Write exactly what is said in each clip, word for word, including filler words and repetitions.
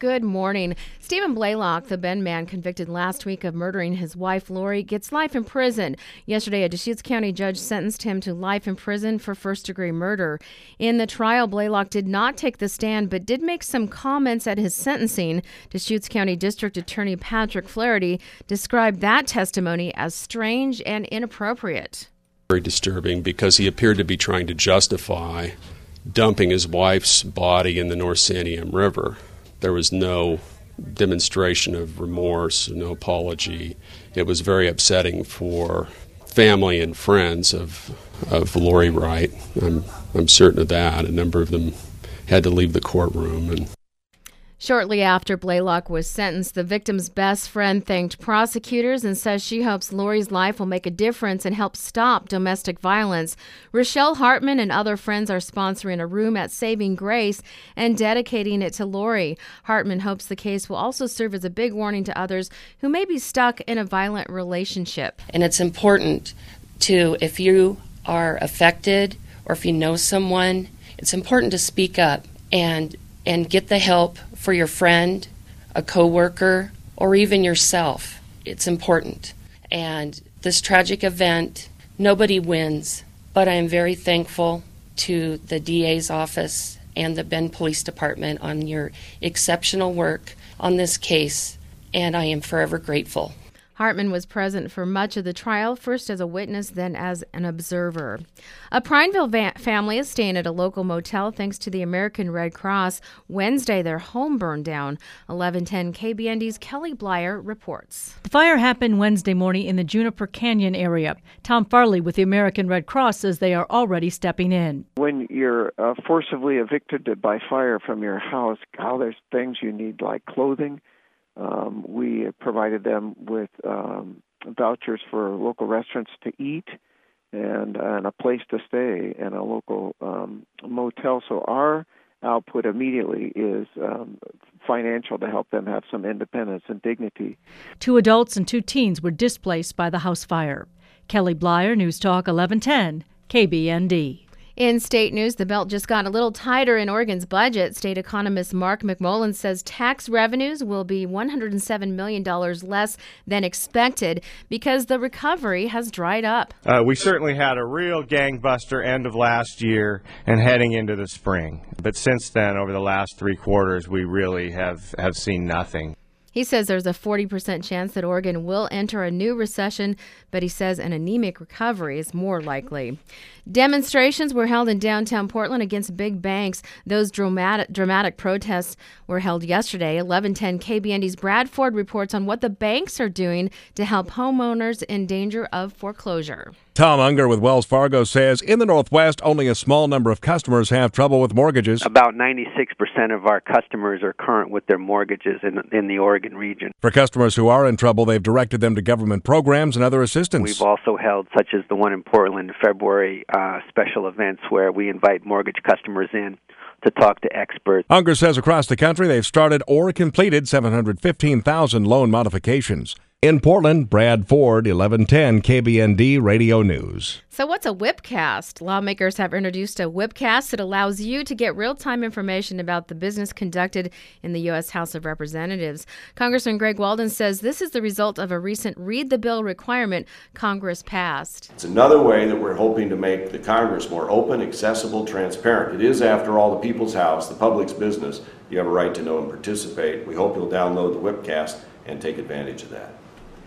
Good morning. Stephen Blaylock, the Bend man convicted last week of murdering his wife, Lori, gets life in prison. Yesterday, a Deschutes County judge sentenced him to life in prison for first-degree murder. In the trial, Blaylock did not take the stand, but did make some comments at his sentencing. Deschutes County District Attorney Patrick Flaherty described that testimony as strange and inappropriate. Very disturbing because he appeared to be trying to justify dumping his wife's body in the North Santiam River. There was no demonstration of remorse, no apology. It was very upsetting for family and friends of of Lori Wright. I'm I'm certain of that. A number of them had to leave the courtroom. And Shortly after Blaylock was sentenced, the victim's best friend thanked prosecutors and says she hopes Lori's life will make a difference and help stop domestic violence. Rochelle Hartman and other friends are sponsoring a room at Saving Grace and dedicating it to Lori. Hartman hopes the case will also serve as a big warning to others who may be stuck in a violent relationship. And it's important to, if you are affected or if you know someone, it's important to speak up and and get the help for your friend, a coworker, or even yourself. It's important. And this tragic event, nobody wins, but I am very thankful to the D A's office and the Bend Police Department on your exceptional work on this case, and I am forever grateful. Hartman was present for much of the trial, first as a witness, then as an observer. A Prineville va- family is staying at a local motel thanks to the American Red Cross. Wednesday, their home burned down. eleven ten K B N D's Kelly Blyer reports. The fire happened Wednesday morning in the Juniper Canyon area. Tom Farley with the American Red Cross says they are already stepping in. When you're uh, forcibly evicted by fire from your house, how there's things you need like clothing. Um, we provided them with um, vouchers for local restaurants to eat and, and a place to stay and a local um, motel. So our output immediately is um, financial to help them have some independence and dignity. Two adults and two teens were displaced by the house fire. Kelly Blyer, News Talk eleven ten, K B N D. In state news, the belt just got a little tighter in Oregon's budget. State economist Mark McMullen says tax revenues will be one hundred seven million dollars less than expected because the recovery has dried up. Uh, we certainly had a real gangbuster end of last year and heading into the spring. But since then, over the last three quarters, we really have, have seen nothing. He says there's a forty percent chance that Oregon will enter a new recession, but he says an anemic recovery is more likely. Demonstrations were held in downtown Portland against big banks. Those dramatic, dramatic protests were held yesterday. eleven ten K B N D's Brad Ford reports on what the banks are doing to help homeowners in danger of foreclosure. Tom Unger with Wells Fargo says in the Northwest, only a small number of customers have trouble with mortgages. About ninety-six percent of our customers are current with their mortgages in, in the Oregon region. For customers who are in trouble, they've directed them to government programs and other assistance. We've also held, such as the one in Portland in February, uh, special events where we invite mortgage customers in to talk to experts. Unger says across the country they've started or completed seven hundred fifteen thousand loan modifications. In Portland, Brad Ford, eleven ten K B N D Radio News. So what's a whipcast? Lawmakers have introduced a whipcast that allows you to get real-time information about the business conducted in the U S House of Representatives. Congressman Greg Walden says this is the result of a recent Read the Bill requirement Congress passed. It's another way that we're hoping to make the Congress more open, accessible, transparent. It is, after all, the people's house, the public's business. You have a right to know and participate. We hope you'll download the whipcast and take advantage of that.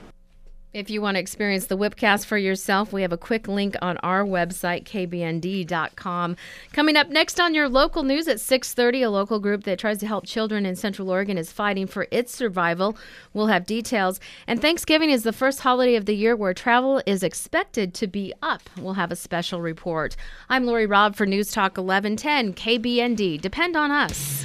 If you want to experience the whipcast for yourself, we have a quick link on our website, k b n d dot com. Coming up next on your local news at six thirty, a local group that tries to help children in Central Oregon is fighting for its survival. We'll have details. And Thanksgiving is the first holiday of the year where travel is expected to be up. We'll have a special report. I'm Lori Robb for News Talk eleven ten, K B N D. Depend on us.